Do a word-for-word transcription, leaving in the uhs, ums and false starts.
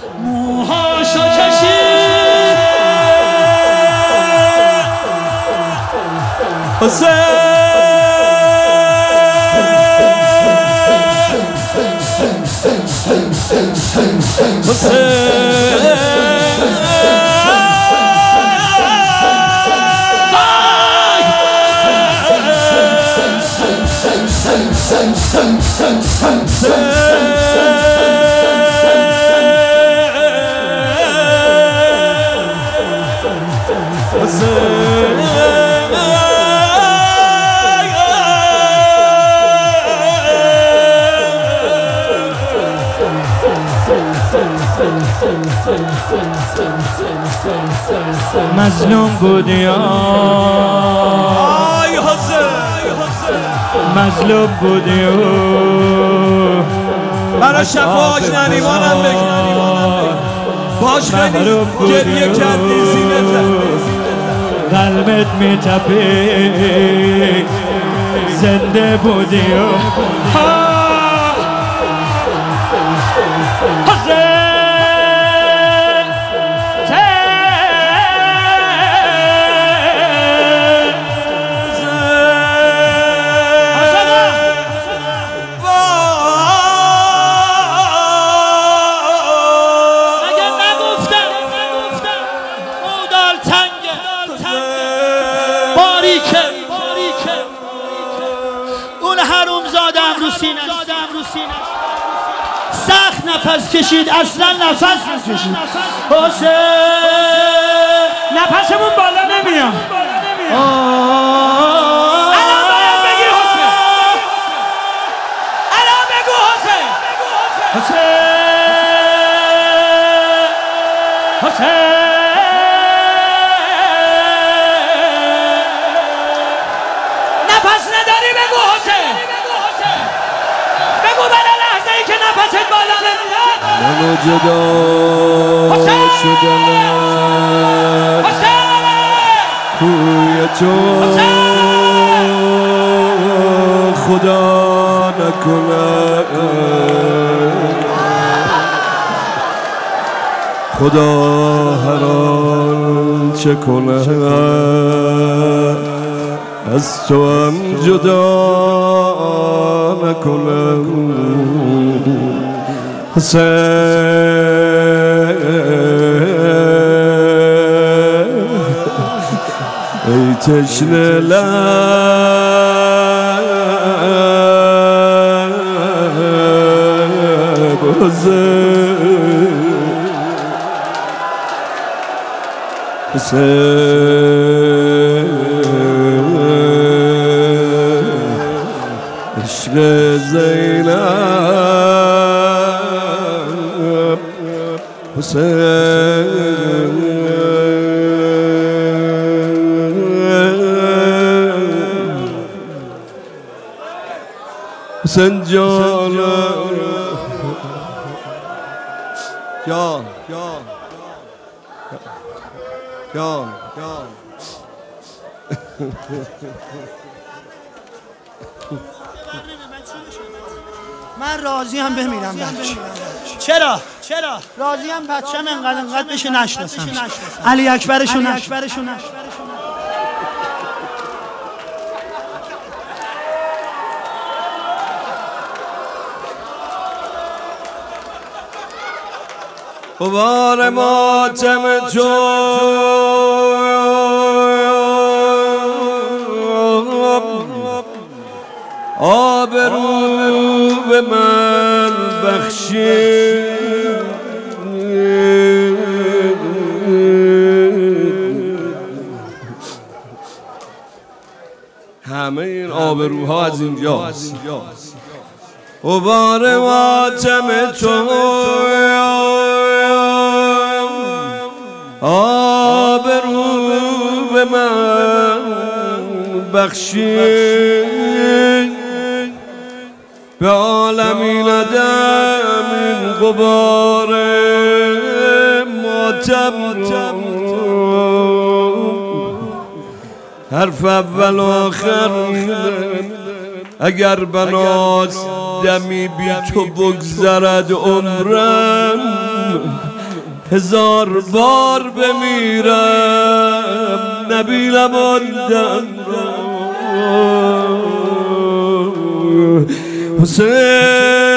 موهاشو کشید حسین مظلوم بودی آی حسین مظلوم بودی برای شفاعش نریمانم بگی باش خیلی گریه کردی سینه قلبت میتپی زنده بودی اون حروم زادم رو سینه سخت نفس کشید اصلا نفس نکشید حسین نفسمون بالا نمیاد الان باید بگی حسین الان بگو حسین حسین حسین نفس نداری بگو حسین بگو برای لحظه ای که نفست بالا نمیاد منو جدا شدنم کوی تو خدا نکنه خدا هر آنچه کنه از تو هم جدا نکنه حسین ای تشنه لب حسین حسین عشق زینب حسین حسین جان جان جان جان جان من راضی هم بمیرم بچه چرا؟ چرا؟ راضی هم بچه‌م انقدر انقدر بشه نشناسم علی اکبرشو نشناسم غبار ماتم تو آبرو به من بخشید همه این آبروها از اینجاست غبار ماتم تو آبرو به من بخشید به عالمی ندم این غبار ماتم حرف اول آخر اگر بناست دمی بی تو بگذرد عمرم هزار بار بمیرم نبینم آن دم را حسین